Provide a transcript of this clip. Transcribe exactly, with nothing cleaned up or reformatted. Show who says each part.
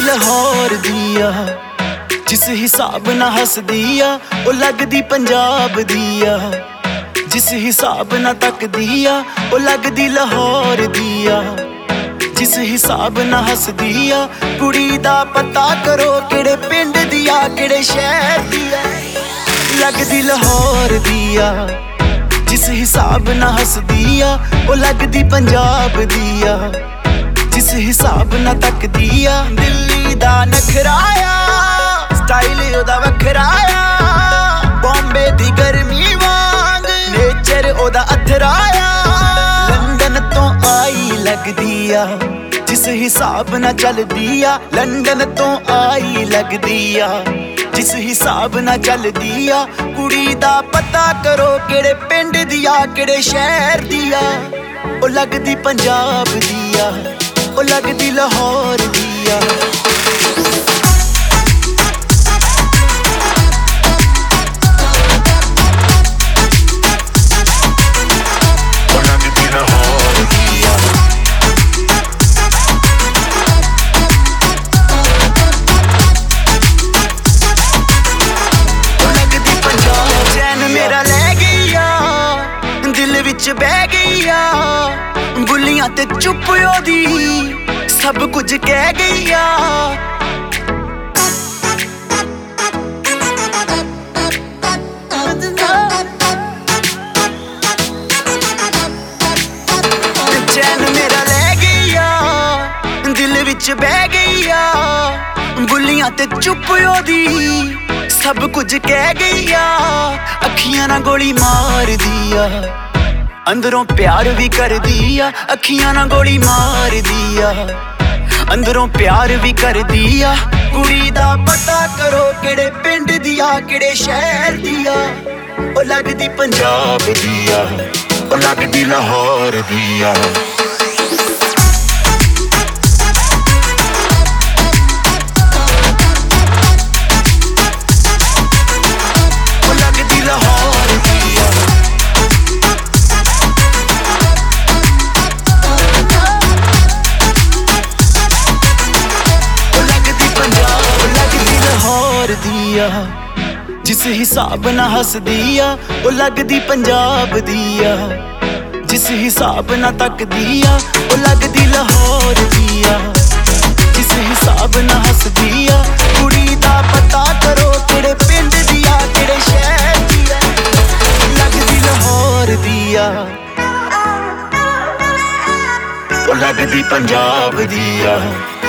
Speaker 1: लाहौर दिया जिस हिसाब ना हसदिया ओ लगदी पंजाब दिया जिस हिसाब ना तकदिया ओ लगदी लाहौर दिया जिस हिसाब ना हसदिया कुड़ी दा पता करो केड़े पिंड दिया केड़े शहर दिया लगदी लाहौर दिया जिस हिसाब ना हसदिया ओ लगदी पंजाब दिया जिस हिसाब ना तकदिया दिल्ली दा नखराया स्टाइल ओदा वखराया बॉम्बे दी गर्मी वांग नेचर ओदा अथराया लंदन तो आई लगदिया जिस हिसाब ना चलदिया लंदन तो आई लगदिया जिस हिसाब ना चलदिया कुड़ी दा पता करो केड़े पिंड दिया केड़े शहर दिया ओ लगदी पंजाब दिया ओ लगदी लाहौर दिया बह गईया बुलियां ते चुप ओदी सब कुछ कह गईया चैन मेरा ले गईया दिल विच बह गईया बुलियां ते चुप ओदी सब कुछ कह गईया अखियां ना गोली मार दिया अंदरों प्यार भी कर दिया अखियां ना गोली मार दिया अंदरों प्यार भी कर दिया कुड़ी दा पता करो केड़े पिंड दिया केड़े शहर दिया ओ लगदी पंजाब दिया ओ लगदी लाहौर दिया दिया जिस हिसाब ना हसदिया ओ लगदी पंजाब दिया जिस हिसाब ना तकदिया ओ लगदी लाहौर दिया जिस हिसाब ना हसदिया कुड़ी दा पता करो केड़े पिंड दिया केड़े शहर दिया लगदी लाहौर दिया ओ लगदी पंजाब दिया।